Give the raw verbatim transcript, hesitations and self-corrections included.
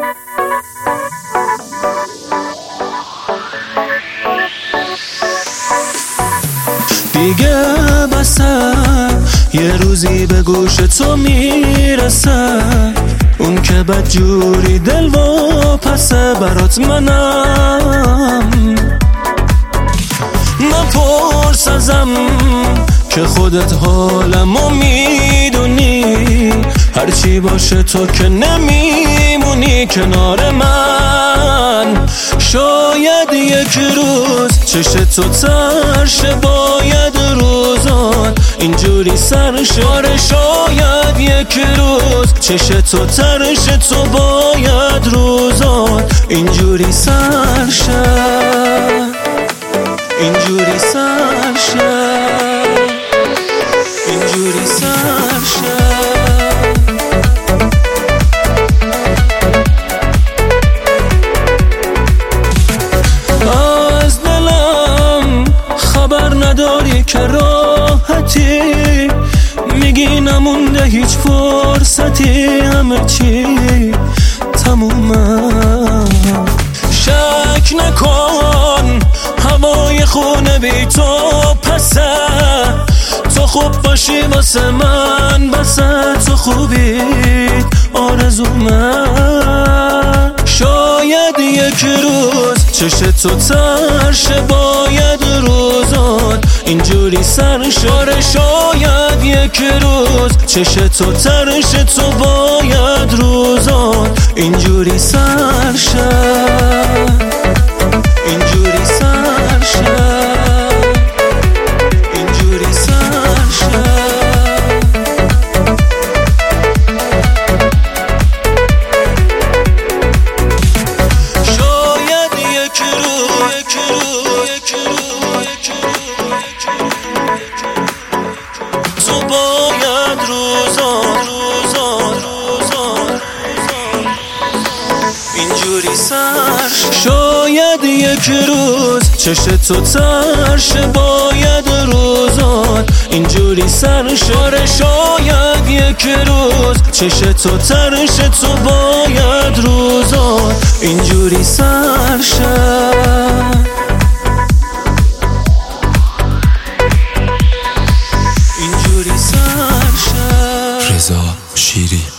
دیگه بسه یه روزی به گوش تو میرسه، اون که بدجوری دل و پسه برات منم. نپرس ازم که خودت حالمو میدونی، هرچی باشه تو که نمیمونی کنار من. شاید یک روز چشم تو ترشه، باید روزات اینجوری سرشه. آره شاید یک روز چشم تو ترشه، تو باید روزات اینجوری سرشه، اینجوری سرشه، اینجوری سرشه. از دلم خبر نداری که راحتی، میگی نمونده هیچ فرصتی، همه چی تمومه. شک نکن هوای خونه بی تو پسه، تو خوب باشی واسه من بسه، تو خوبیت آرزومه. شاید یک روز چشم تو ترشه، باید روزات اینجوری سرشه. آره شاید یک روز چشم تو ترشه، تو باید روزات اینجوری سرشه، اینجوری سرشه، اینجوری سرشه. شاید یک روز یک روز یک روز یک روز تو باید روزات روزات روزات اینجوری سرشه. شاید یک روز چشم تو ترشه، باید روزات اینجوری سرشه. آره شاید یک روز چشم تو ترشه، تو باید روزات اینجوری سرشه، اینجوری سرشه. رضا شیری.